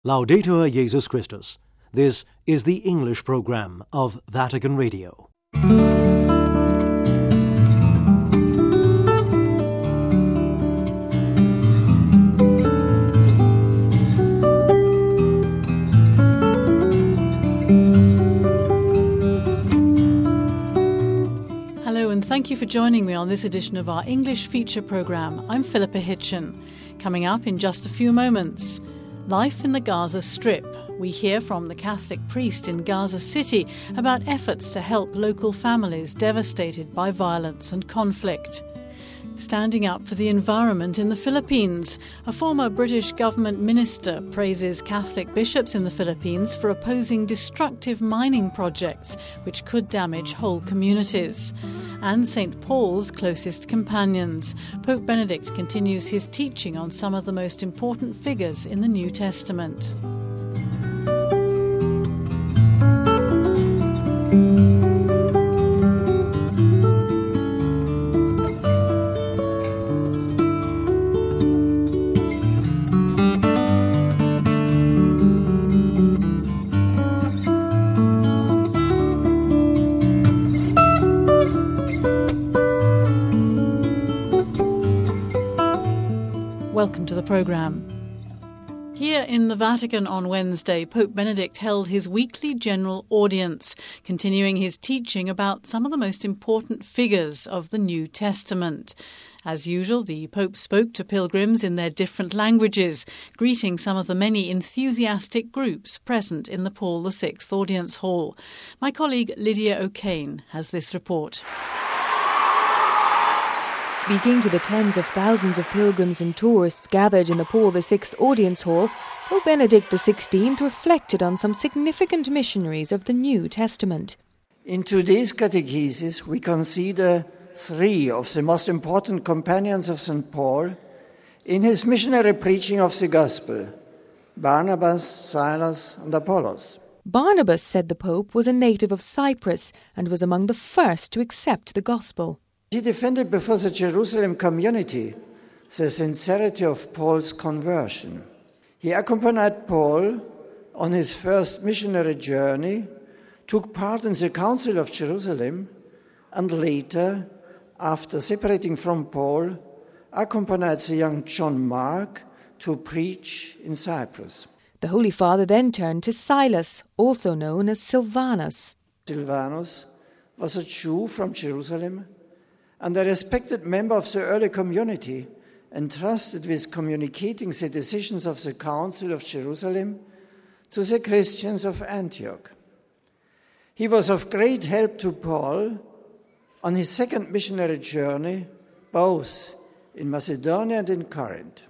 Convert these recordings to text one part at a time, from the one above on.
Laudetur Jesus Christus. This is the English program of Vatican Radio. Hello and thank you for joining me on this edition of our English feature programme. I'm Philippa Hitchen. Coming up in just a few moments, life in the Gaza Strip. We hear from the Catholic priest in Gaza City about efforts to help local families devastated by violence and conflict. Standing up for the environment in the Philippines, a former British government minister praises Catholic bishops in the Philippines for opposing destructive mining projects which could damage whole communities. And St. Paul's closest companions. Pope Benedict continues his teaching on some of the most important figures in the New Testament. Welcome to the programme. Here in the Vatican on Wednesday, Pope Benedict held his weekly general audience, continuing his teaching about some of the most important figures of the New Testament. As usual, the Pope spoke to pilgrims in their different languages, greeting some of the many enthusiastic groups present in the Paul VI Audience Hall. My colleague Lydia O'Kane has this report. Speaking to the tens of thousands of pilgrims and tourists gathered in the Paul VI Audience Hall, Pope Benedict XVI reflected on some significant missionaries of the New Testament. In today's catechesis, we consider three of the most important companions of St. Paul in his missionary preaching of the Gospel: Barnabas, Silas, and Apollos. Barnabas, said the Pope, was a native of Cyprus and was among the first to accept the Gospel. He defended before the Jerusalem community the sincerity of Paul's conversion. He accompanied Paul on his first missionary journey, took part in the Council of Jerusalem, and later, after separating from Paul, accompanied the young John Mark to preach in Cyprus. The Holy Father then turned to Silas, also known as Silvanus. Silvanus was a Jew from Jerusalem and a respected member of the early community, entrusted with communicating the decisions of the Council of Jerusalem to the Christians of Antioch. He was of great help to Paul on his second missionary journey, both in Macedonia and in Corinth.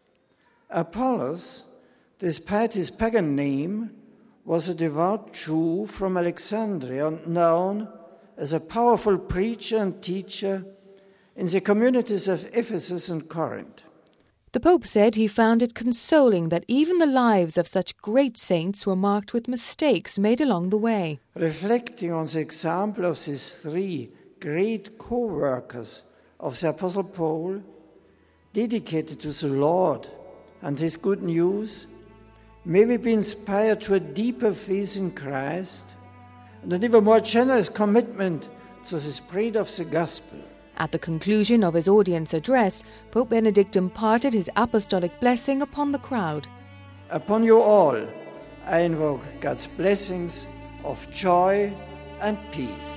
Apollos, despite his pagan name, was a devout Jew from Alexandria, known as a powerful preacher and teacher in the communities of Ephesus and Corinth. The Pope said he found it consoling that even the lives of such great saints were marked with mistakes made along the way. Reflecting on the example of these three great co-workers of the Apostle Paul, dedicated to the Lord and His good news, may we be inspired to a deeper faith in Christ and an even more generous commitment to the spread of the gospel. At the conclusion of his audience address, Pope Benedict imparted his apostolic blessing upon the crowd. Upon you all, I invoke God's blessings of joy and peace.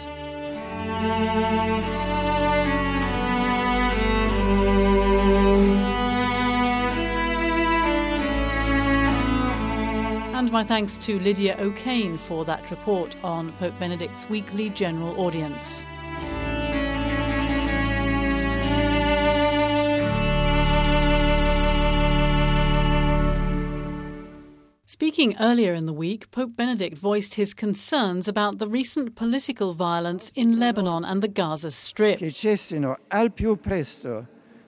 And my thanks to Lydia O'Kane for that report on Pope Benedict's weekly general audience. Speaking earlier in the week, Pope Benedict voiced his concerns about the recent political violence in Lebanon and the Gaza Strip. Che cessino al più presto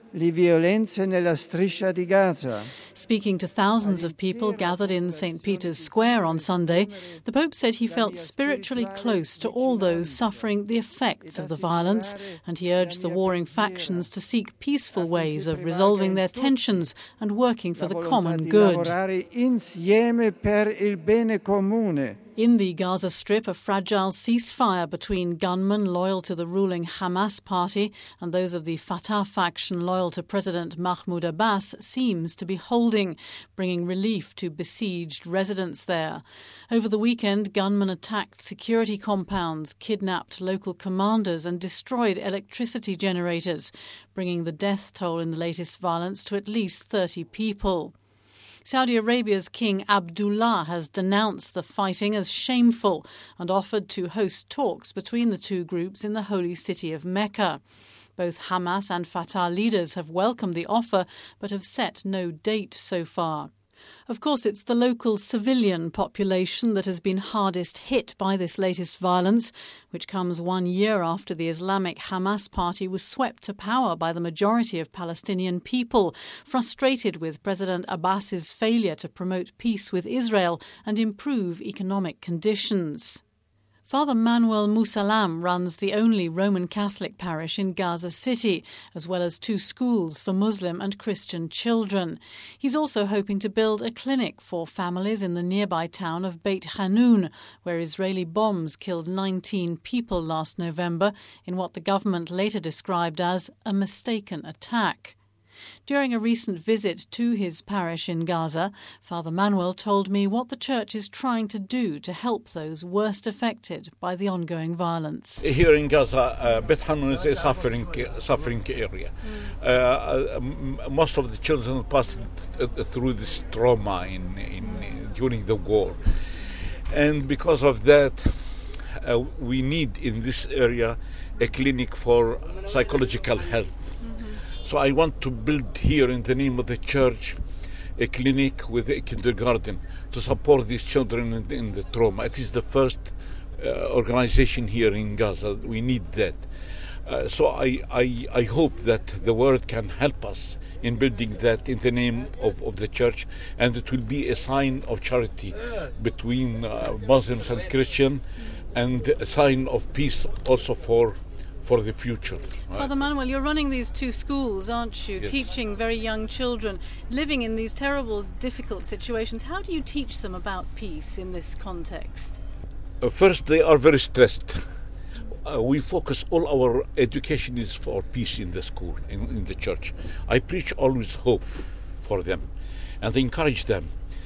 le violenze nella striscia di Gaza. Speaking to thousands of people gathered in St. Peter's Square on Sunday, the Pope said he felt spiritually close to all those suffering the effects of the violence, and he urged the warring factions to seek peaceful ways of resolving their tensions and working for the common good. Insieme per il bene comune. In the Gaza Strip, a fragile ceasefire between gunmen loyal to the ruling Hamas party and those of the Fatah faction loyal to President Mahmoud Abbas seems to be holding, bringing relief to besieged residents there. Over the weekend, gunmen attacked security compounds, kidnapped local commanders and destroyed electricity generators, bringing the death toll in the latest violence to at least 30 people. Saudi Arabia's King Abdullah has denounced the fighting as shameful and offered to host talks between the two groups in the holy city of Mecca. Both Hamas and Fatah leaders have welcomed the offer but have set no date so far. Of course, it's the local civilian population that has been hardest hit by this latest violence, which comes 1 year after the Islamic Hamas party was swept to power by the majority of Palestinian people, frustrated with President Abbas's failure to promote peace with Israel and improve economic conditions. Father Manuel Musalam runs the only Roman Catholic parish in Gaza City, as well as 2 schools for Muslim and Christian children. He's also hoping to build a clinic for families in the nearby town of Beit Hanun, where Israeli bombs killed 19 people last November in what the government later described as a mistaken attack. During a recent visit to his parish in Gaza, Father Manuel told me what the church is trying to do to help those worst affected by the ongoing violence. Here in Gaza, Beit Hanun is a suffering area. Most of the children passed through this trauma during the war. And because of that, we need in this area a clinic for psychological health. So I want to build here in the name of the church a clinic with a kindergarten to support these children in the trauma. It is the first organization here in Gaza. We need that. So I hope that the word can help us in building that in the name of the church, and it will be a sign of charity between Muslims and Christians, and a sign of peace also for the future. Father Manuel, you're running these 2 schools, aren't you? Yes. Teaching very young children, living in these terrible, difficult situations. How do you teach them about peace in this context? First, they are very stressed. We focus all our education is for peace in the school, in the church. I preach always hope for them and encourage them.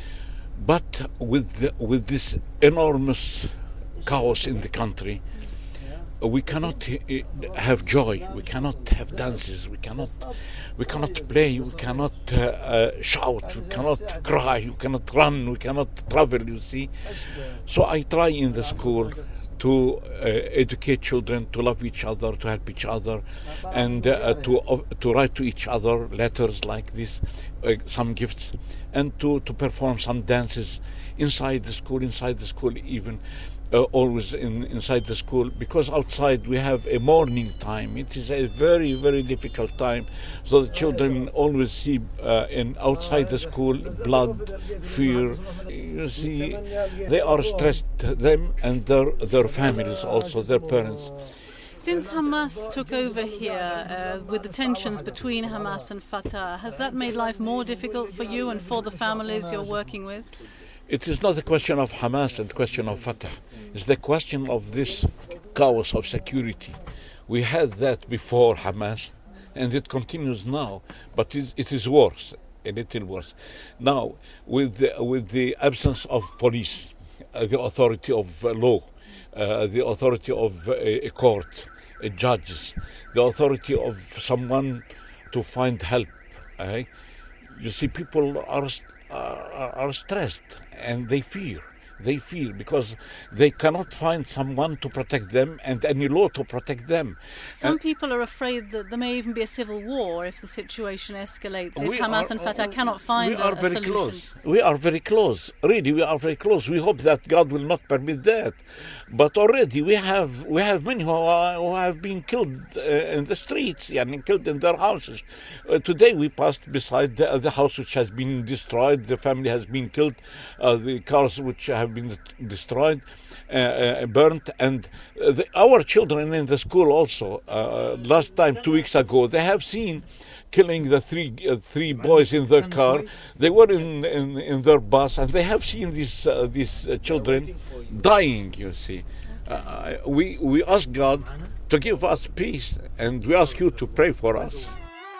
But with this enormous chaos in the country, we cannot have joy. We cannot have dances. We cannot play. We cannot shout. We cannot cry. We cannot run. We cannot travel. You see. So I try in the school to educate children to love each other, to help each other, and to write to each other letters like this, some gifts, and to perform some dances inside the school even. Always inside the school, because outside we have a morning time. It is a very, very difficult time. So the children always see outside the school blood, fear. You see, they are stressed, them and their families also, their parents. Since Hamas took over here, with the tensions between Hamas and Fatah, has that made life more difficult for you and for the families you're working with? It is not the question of Hamas and the question of Fatah. It's the question of this chaos of security. We had that before Hamas, and it continues now, but it is worse, a little worse. Now, with the absence of police, the authority of law, the authority of a court, judges, the authority of someone to find help, you see, people are stressed and they fear. they feel, because they cannot find someone to protect them and any law to protect them. Some people are afraid that there may even be a civil war if the situation escalates, if Hamas and Fatah cannot find a solution. Close. We are very close. Really, we are very close. We hope that God will not permit that. But already we have many who have been killed in the streets and killed in their houses. Today we passed beside the house which has been destroyed. The family has been killed. The cars which have been destroyed, burnt, and our children in the school also. Last time, 2 weeks ago, they have seen killing the three boys in their car. They were in their bus, and they have seen these children dying. You see, we ask God to give us peace, and we ask you to pray for us.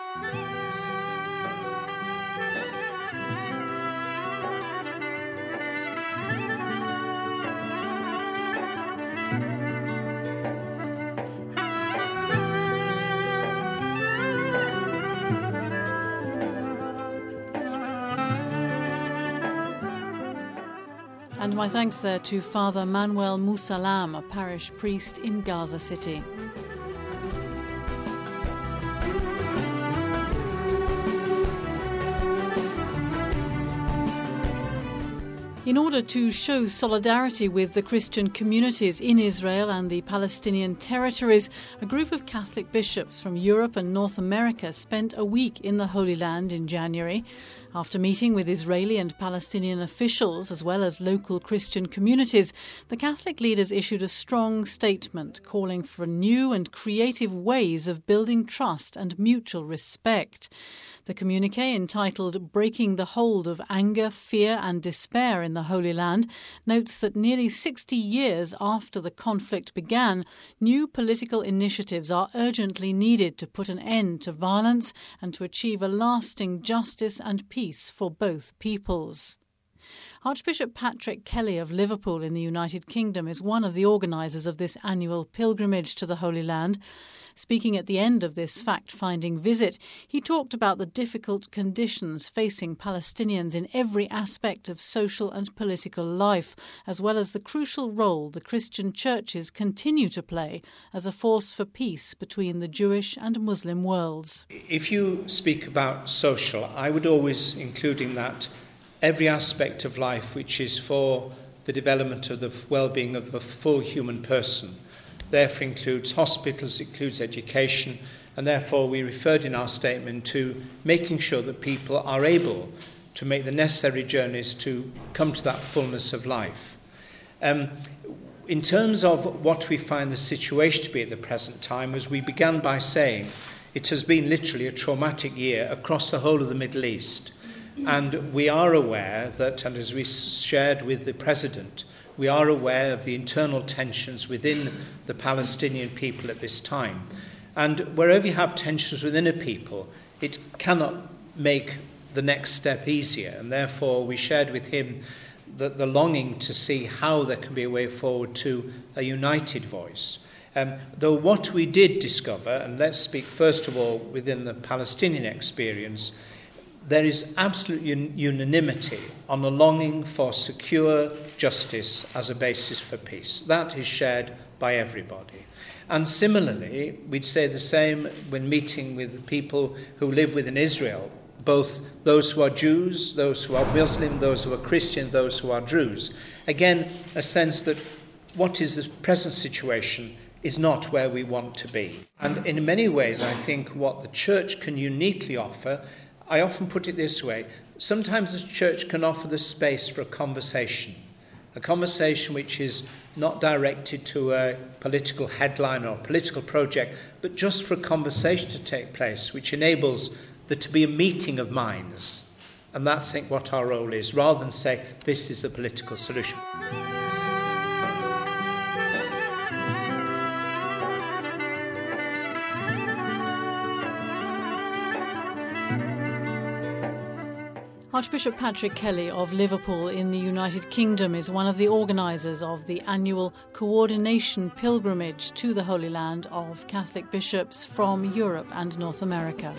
And my thanks there to Father Manuel Musalam, a parish priest in Gaza City. In order to show solidarity with the Christian communities in Israel and the Palestinian territories, a group of Catholic bishops from Europe and North America spent a week in the Holy Land in January. After meeting with Israeli and Palestinian officials, as well as local Christian communities, the Catholic leaders issued a strong statement calling for new and creative ways of building trust and mutual respect. The communiqué, entitled Breaking the Hold of Anger, Fear and Despair in the Holy Land, notes that nearly 60 years after the conflict began, new political initiatives are urgently needed to put an end to violence and to achieve a lasting justice and peace for both peoples. Archbishop Patrick Kelly of Liverpool in the United Kingdom is one of the organisers of this annual pilgrimage to the Holy Land. Speaking at the end of this fact-finding visit, he talked about the difficult conditions facing Palestinians in every aspect of social and political life, as well as the crucial role the Christian churches continue to play as a force for peace between the Jewish and Muslim worlds. If you speak about social, I would always include in that every aspect of life which is for the development of the well-being of the full human person. Therefore includes hospitals, includes education, and therefore we referred in our statement to making sure that people are able to make the necessary journeys to come to that fullness of life. In terms of what we find the situation to be at the present time, as we began by saying, it has been literally a traumatic year across the whole of the Middle East. And we are aware that, and as we shared with the President, we are aware of the internal tensions within the Palestinian people at this time. And wherever you have tensions within a people, it cannot make the next step easier. And therefore we shared with him the longing to see how there can be a way forward to a united voice. Though what we did discover, and let's speak first of all within the Palestinian experience, there is absolute unanimity on the longing for secure justice as a basis for peace. That is shared by everybody. And similarly, we'd say the same when meeting with people who live within Israel, both those who are Jews, those who are Muslim, those who are Christian, those who are Druze. Again, a sense that what is the present situation is not where we want to be. And in many ways, I think what the church can uniquely offer, I often put it this way, sometimes the church can offer the space for a conversation which is not directed to a political headline or political project, but just for a conversation to take place, which enables there to be a meeting of minds. And that's, I think, what our role is, rather than say, this is the political solution. Archbishop Patrick Kelly of Liverpool in the United Kingdom is one of the organisers of the annual coordination pilgrimage to the Holy Land of Catholic bishops from Europe and North America.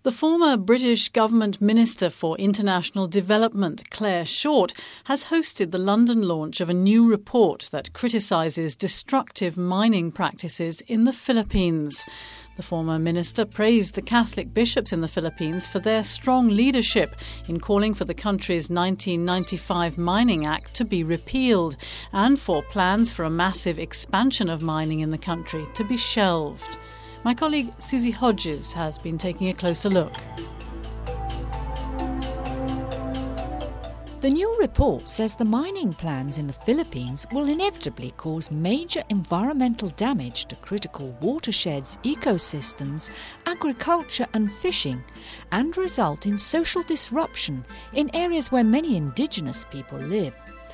The former British Government Minister for International Development, Claire Short, has hosted the London launch of a new report that criticises destructive mining practices in the Philippines. The former minister praised the Catholic bishops in the Philippines for their strong leadership in calling for the country's 1995 Mining Act to be repealed and for plans for a massive expansion of mining in the country to be shelved. My colleague Susie Hodges has been taking a closer look. The new report says the mining plans in the Philippines will inevitably cause major environmental damage to critical watersheds, ecosystems, agriculture and fishing, and result in social disruption in areas where many indigenous people live.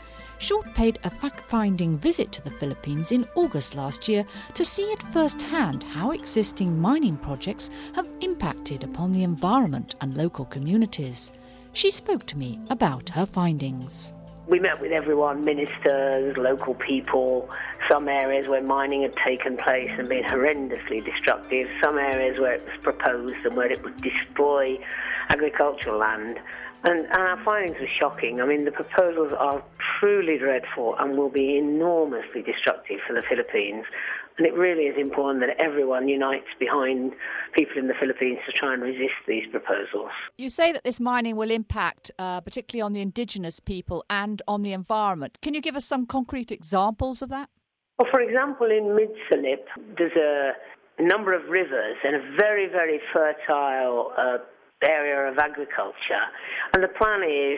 Short paid a fact-finding visit to the Philippines in August last year to see at first hand how existing mining projects have impacted upon the environment and local communities. She spoke to me about her findings. We met with everyone, ministers, local people, some areas where mining had taken place and been horrendously destructive, some areas where it was proposed and where it would destroy agricultural land. And our findings were shocking. I mean, the proposals are truly dreadful and will be enormously destructive for the Philippines. And it really is important that everyone unites behind people in the Philippines to try and resist these proposals. You say that this mining will impact particularly on the indigenous people and on the environment. Can you give us some concrete examples of that? Well, for example, in Mid-Salip, there's a number of rivers and a very, very fertile area of agriculture, and the plan is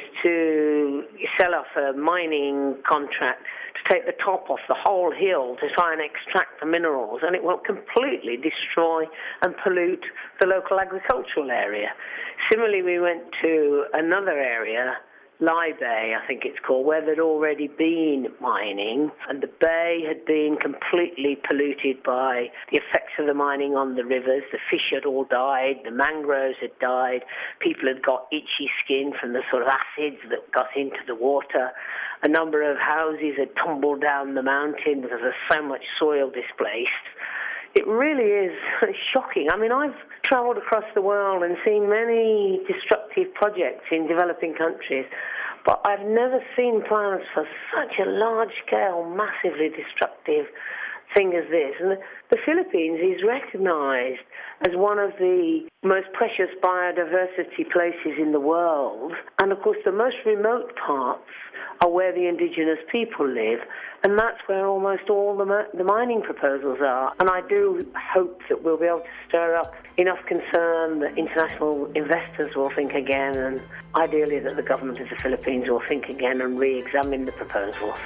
to sell off a mining contract to take the top off the whole hill to try and extract the minerals, and it will completely destroy and pollute the local agricultural area. Similarly, we went to another area, Lai Bay, I think it's called, where there'd already been mining, and the bay had been completely polluted by the effects of the mining on the rivers. The fish had all died, the mangroves had died, people had got itchy skin from the sort of acids that got into the water. A number of houses had tumbled down the mountain because there's so much soil displaced. It really is shocking. I mean, I've travelled across the world and seen many destructive projects in developing countries, but I've never seen plans for such a large-scale, massively destructive thing as this. And the Philippines is recognised as one of the most precious biodiversity places in the world. And, of course, the most remote parts are where the indigenous people live, and that's where almost all the mining proposals are. And I do hope that we'll be able to stir up enough concern that international investors will think again, and ideally that the government of the Philippines will think again and re-examine the proposals.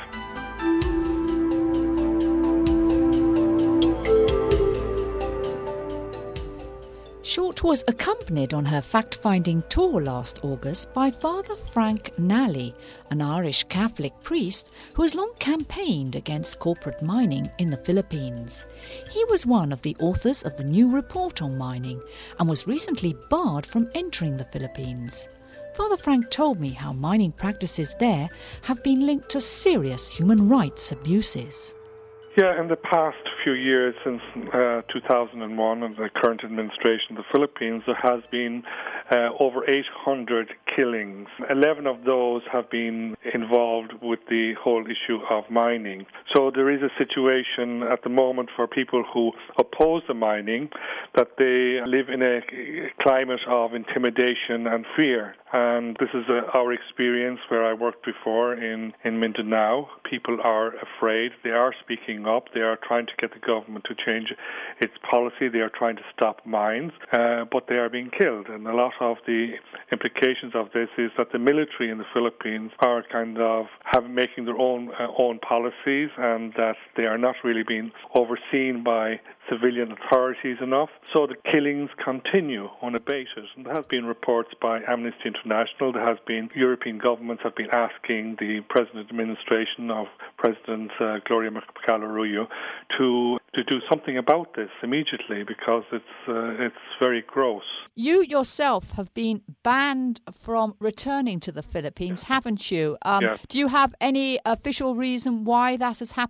Short was accompanied on her fact-finding tour last August by Father Frank Nally, an Irish Catholic priest who has long campaigned against corporate mining in the Philippines. He was one of the authors of the new report on mining and was recently barred from entering the Philippines. Father Frank told me how mining practices there have been linked to serious human rights abuses. Yeah, in the past few years, since 2001 and the current administration of the Philippines, there has been over 800 killings. 11 of those have been involved with the whole issue of mining. So there is a situation at the moment for people who oppose the mining that they live in a climate of intimidation and fear. And this is our experience where I worked before in Mindanao. People are afraid. They are speaking up. They are trying to get the government to change its policy. They are trying to stop mines, but they are being killed. And a lot of the implications of this is that the military in the Philippines are kind of making their own policies, and that they are not really being overseen by civilian authorities enough. So the killings continue unabated. And there have been reports by Amnesty International. There has been European governments have been asking the present administration of President Gloria Macapagal-Arroyo to do something about this immediately, because it's very gross. You yourself have been banned from returning to the Philippines, haven't you? Yes. Do you have any official reason why that has happened?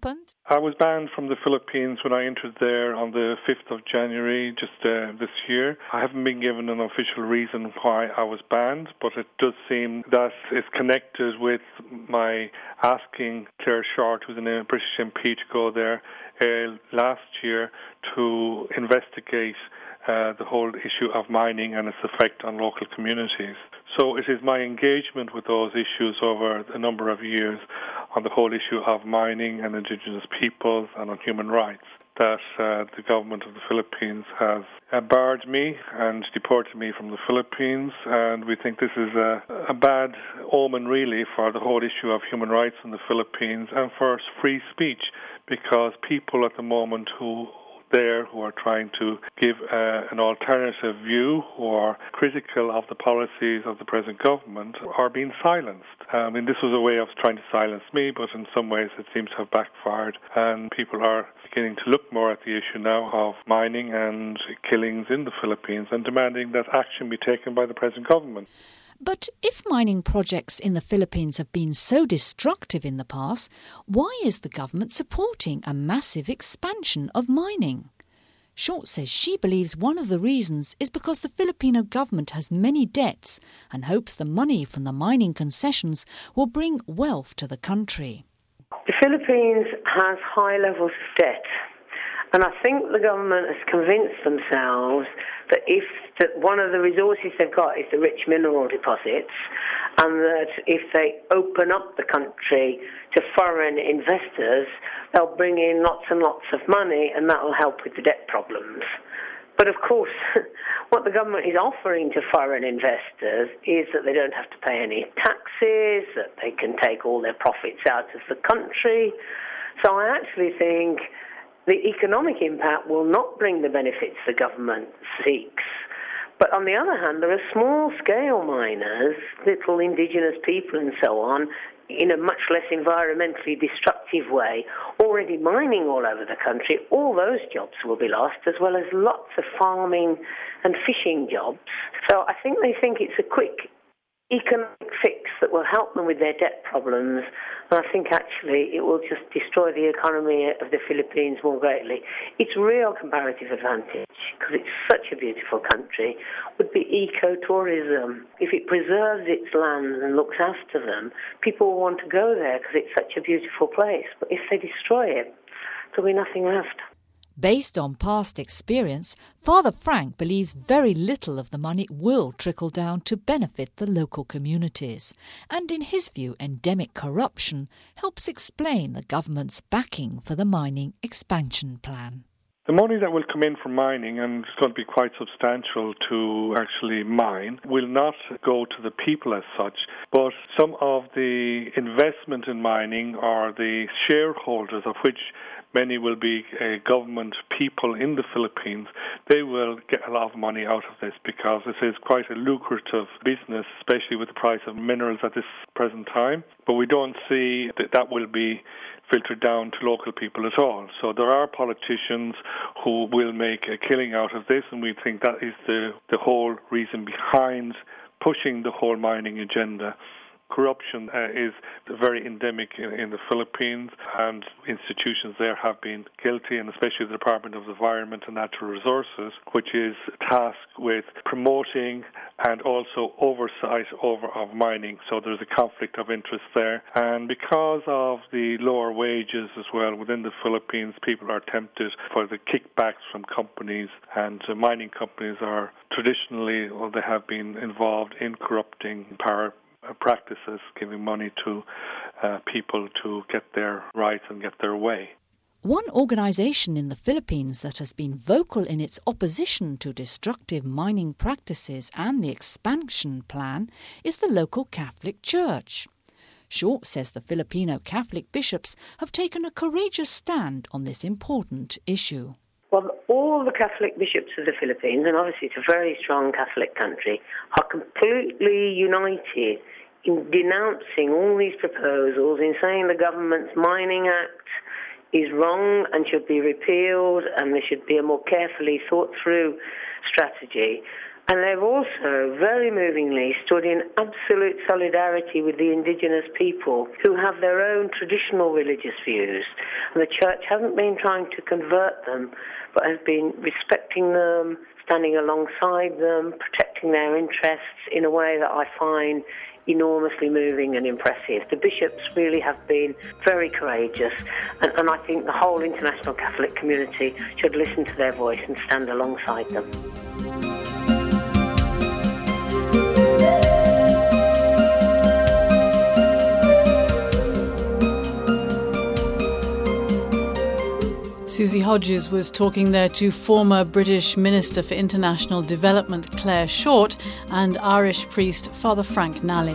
I was banned from the Philippines when I entered there on the 5th of January, just this year. I haven't been given an official reason why I was banned, but it does seem that it's connected with my asking Claire Short, who's a British MP, to go there last year to investigate the whole issue of mining and its effect on local communities. So it is my engagement with those issues over a number of years on the whole issue of mining and indigenous peoples and on human rights that the government of the Philippines has barred me and deported me from the Philippines, and we think this is a bad omen really for the whole issue of human rights in the Philippines and for free speech, because people at the moment who are trying to give an alternative view or critical of the policies of the present government are being silenced. This was a way of trying to silence me, but in some ways it seems to have backfired, and people are beginning to look more at the issue now of mining and killings in the Philippines and demanding that action be taken by the present government. But if mining projects in the Philippines have been so destructive in the past, why is the government supporting a massive expansion of mining? Short says she believes one of the reasons is because the Filipino government has many debts and hopes the money from the mining concessions will bring wealth to the country. The Philippines has high levels of debt, and I think the government has convinced themselves that one of the resources they've got is the rich mineral deposits, and that if they open up the country to foreign investors, they'll bring in lots and lots of money, and that will help with the debt problems. But of course, what the government is offering to foreign investors is that they don't have to pay any taxes, that they can take all their profits out of the country. So I actually think the economic impact will not bring the benefits the government seeks. But on the other hand, there are small-scale miners, little indigenous people and so on, in a much less environmentally destructive way, already mining all over the country. All those jobs will be lost, as well as lots of farming and fishing jobs. So I think they think it's a quick economic fix that will help them with their debt problems, and I think actually it will just destroy the economy of the Philippines more greatly. Its real comparative advantage, because it's such a beautiful country, would be ecotourism. If it preserves its lands and looks after them, people will want to go there because it's such a beautiful place. But if they destroy it, there'll be nothing left. Based on past experience, Father Frank believes very little of the money will trickle down to benefit the local communities. And in his view, endemic corruption helps explain the government's backing for the mining expansion plan. The money that will come in from mining, and it's going to be quite substantial to actually mine, will not go to the people as such, but some of the investment in mining or the shareholders, of which many will be government people in the Philippines, they will get a lot of money out of this because this is quite a lucrative business, especially with the price of minerals at this present time. But we don't see that will be filtered down to local people at all. So there are politicians who will make a killing out of this, and we think that is the whole reason behind pushing the whole mining agenda. Corruption is very endemic in the Philippines, and institutions there have been guilty, and especially the Department of the Environment and Natural Resources, which is tasked with promoting and also oversight of mining. So there's a conflict of interest there. And because of the lower wages as well within the Philippines, people are tempted for the kickbacks from companies, and mining companies are traditionally, or they have been involved in corrupting power practices, giving money to people to get their rights and get their way. One organisation in the Philippines that has been vocal in its opposition to destructive mining practices and the expansion plan is the local Catholic Church. Short says the Filipino Catholic bishops have taken a courageous stand on this important issue. Well, all the Catholic bishops of the Philippines, and obviously it's a very strong Catholic country, are completely united in denouncing all these proposals, in saying the government's Mining Act is wrong and should be repealed, and there should be a more carefully thought-through strategy. And they've also, very movingly, stood in absolute solidarity with the indigenous people who have their own traditional religious views. And the church hasn't been trying to convert them, but has been respecting them, standing alongside them, protecting their interests in a way that I find enormously moving and impressive. The bishops really have been very courageous, and I think the whole international Catholic community should listen to their voice and stand alongside them. Susie Hodges was talking there to former British Minister for International Development Claire Short and Irish priest Father Frank Nally.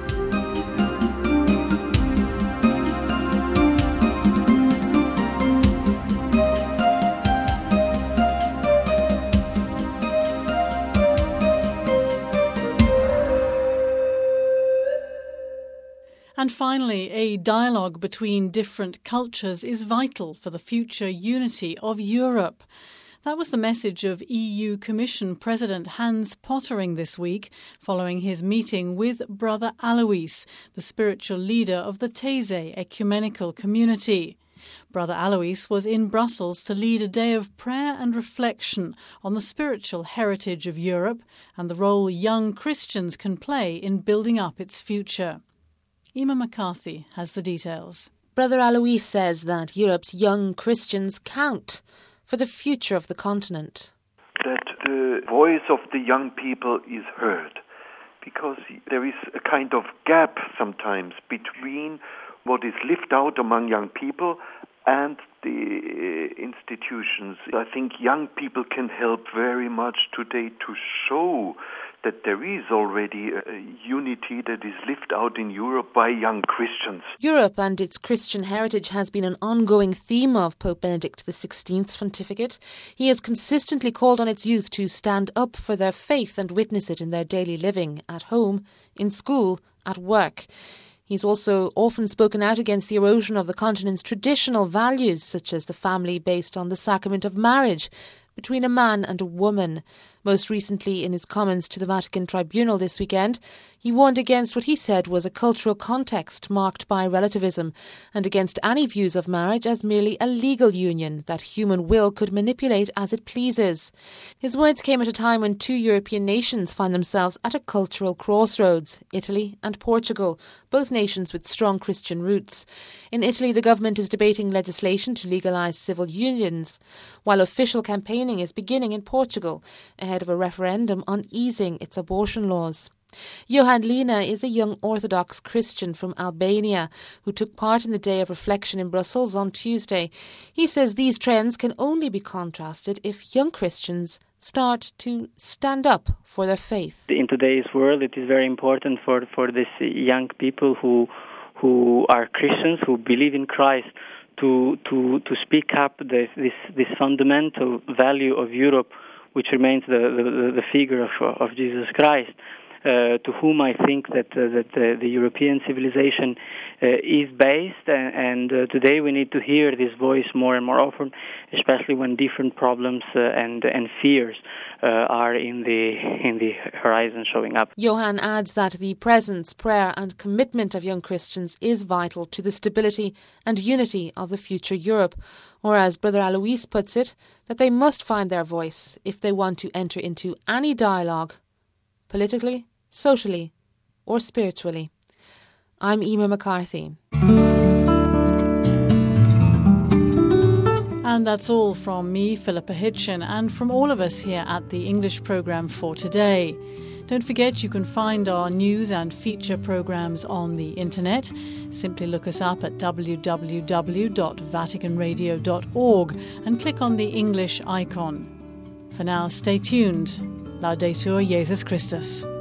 And finally, a dialogue between different cultures is vital for the future unity of Europe. That was the message of EU Commission President Hans Pottering this week, following his meeting with Brother Alois, the spiritual leader of the Taizé ecumenical community. Brother Alois was in Brussels to lead a day of prayer and reflection on the spiritual heritage of Europe and the role young Christians can play in building up its future. Emma McCarthy has the details. Brother Alois says that Europe's young Christians count for the future of the continent. That the voice of the young people is heard, because there is a kind of gap sometimes between what is lived out among young people and the institutions. I think young people can help very much today to show that there is already a unity that is lived out in Europe by young Christians. Europe and its Christian heritage has been an ongoing theme of Pope Benedict XVI's pontificate. He has consistently called on its youth to stand up for their faith and witness it in their daily living, at home, in school, at work. He's also often spoken out against the erosion of the continent's traditional values, such as the family based on the sacrament of marriage between a man and a woman. Most recently, in his comments to the Vatican Tribunal this weekend, he warned against what he said was a cultural context marked by relativism and against any views of marriage as merely a legal union that human will could manipulate as it pleases. His words came at a time when two European nations find themselves at a cultural crossroads, Italy and Portugal, both nations with strong Christian roots. In Italy, the government is debating legislation to legalise civil unions, while official campaigning is beginning in Portugal, ahead of a referendum on easing its abortion laws. Johan Lina is a young Orthodox Christian from Albania who took part in the Day of Reflection in Brussels on Tuesday. He says these trends can only be contrasted if young Christians start to stand up for their faith. In today's world, it is very important for these young people who are Christians, who believe in Christ, to speak up this fundamental value of Europe, which remains the figure of Jesus Christ, to whom I think that the European civilization is based, and today we need to hear this voice more and more often, especially when different problems and fears are in the horizon showing up. Johan adds that the presence, prayer and commitment of young Christians is vital to the stability and unity of the future Europe, or as Brother Alois puts it, that they must find their voice if they want to enter into any dialogue, politically, socially or spiritually. I'm Emma McCarthy. And that's all from me, Philippa Hitchin, and from all of us here at the English programme for today. Don't forget you can find our news and feature programmes on the internet. Simply look us up at www.vaticanradio.org and click on the English icon. For now, stay tuned. Laudetur Jesus Christus.